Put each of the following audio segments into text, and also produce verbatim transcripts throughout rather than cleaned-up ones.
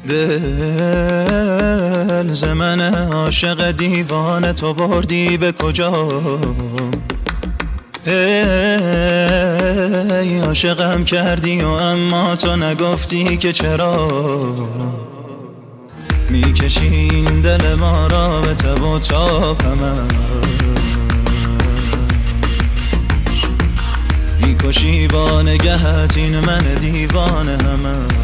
دل ز من عاشق دیوانه تو بردی به کجا؟ ای عاشقم کردی و اما تو نگفتی که چرا. میکشی این دل ما را به تب و تاب همش، میکشی با نگهت این من دیوانه همش.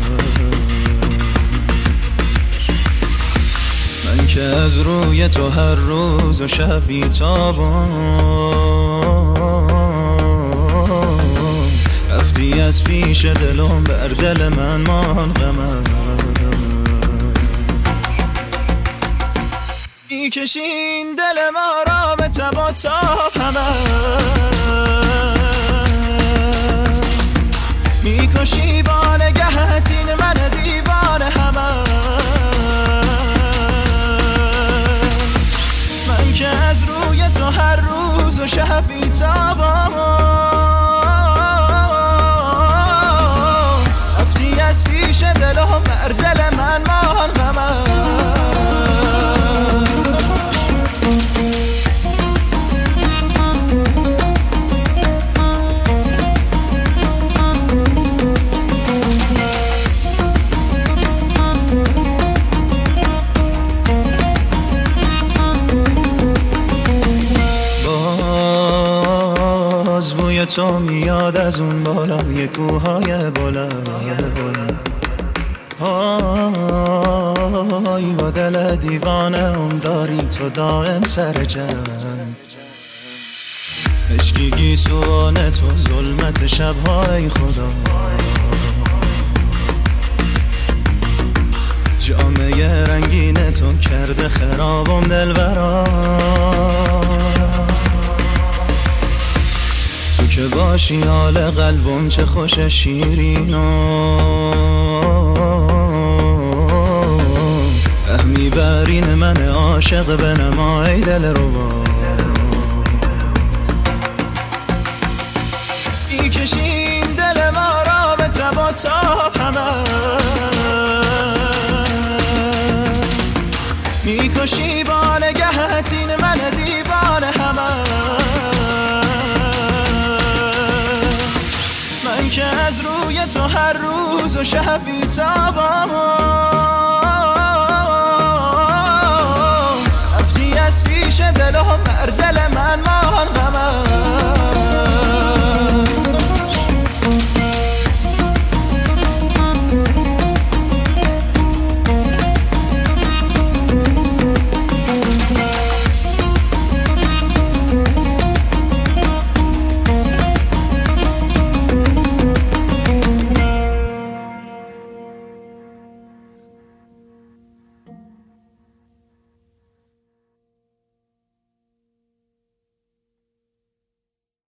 من که از روی تو هر روز و شب بیتابم، رفتی از پیش دلم بر دل من مان غمش. میکشی این دل ما را به تب و تاب همش، میکشی با نگهت این من دیوانه همش. من که از روی تو هر روز و شب بیتابم، رفتی از پیش دلم بر دل من مان غمش. بوی تو میاد از اون بالای کوههای بلند، آی با دل دیوانه ام داری تو دائم سر جنگ. عشقی گیسوان تو ظلمت شبهای خدا، جامعه رنگین تو کرده خرابم دلبرا. تو که باشی حال قلبم چه خوش شیرین و فهمی برین من عاشق بنما ای دل ربا. میکشی این دل ما را به تب و تاب همش، میکشی با نگهت این من دیوانه همش. من که از روی تو هر روز و شب بیتابم،